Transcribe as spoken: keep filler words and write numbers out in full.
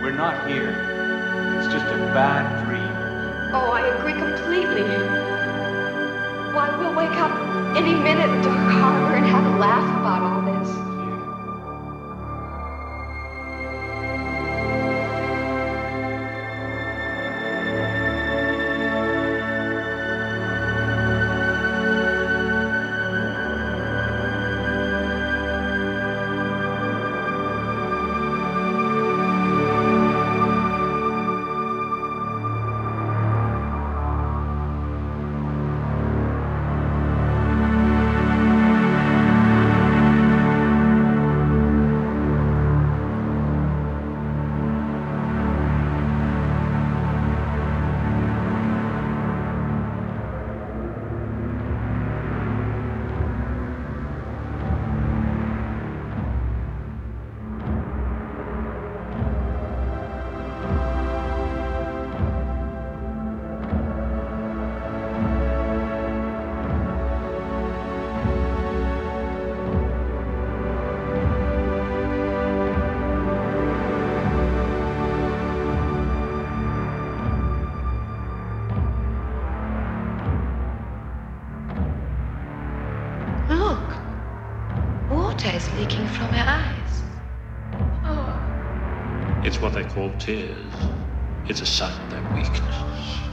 We're not here. It's just a bad dream. Oh, I agree completely. Why, we'll wake up any minute in Dark Harbor and have a laugh about all this. Look, water is leaking from her eyes. Oh. It's what they call tears. It's a sign of their weakness.